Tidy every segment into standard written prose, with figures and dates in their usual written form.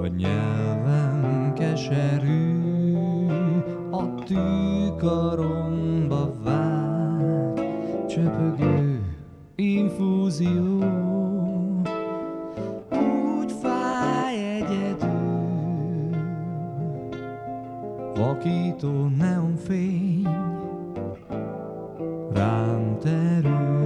A nyelvem keserű, a tűkaromba vág, csöpögő infúzió, úgy fáj egyedül. Vakító neonfény rám terül.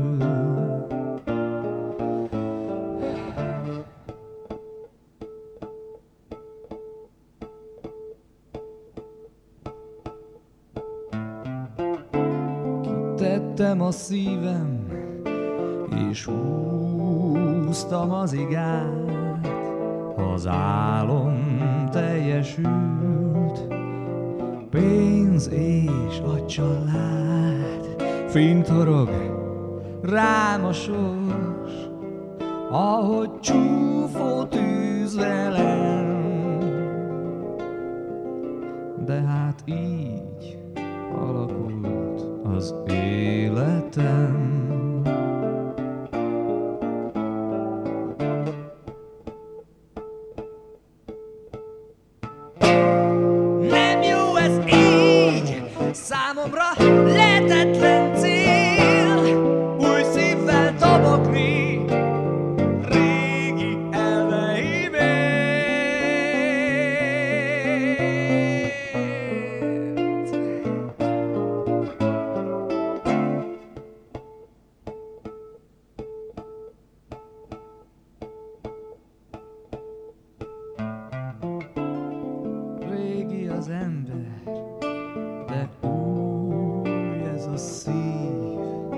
Tettem a szívem, és húztam az igát, az álom teljesült, pénz és a család. Fintorog rám a sors, ahogy csúfó tűz velem, de hát így alakult az életem. Nem jó ez így, számomra lehetetlen cél, új szívvel dobogni régi elveimért. Régi az ember, de új ez a szív,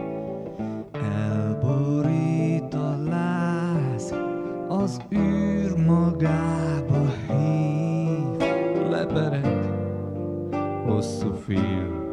elborít a láz, az űr magába hív, lepered hosszú fil.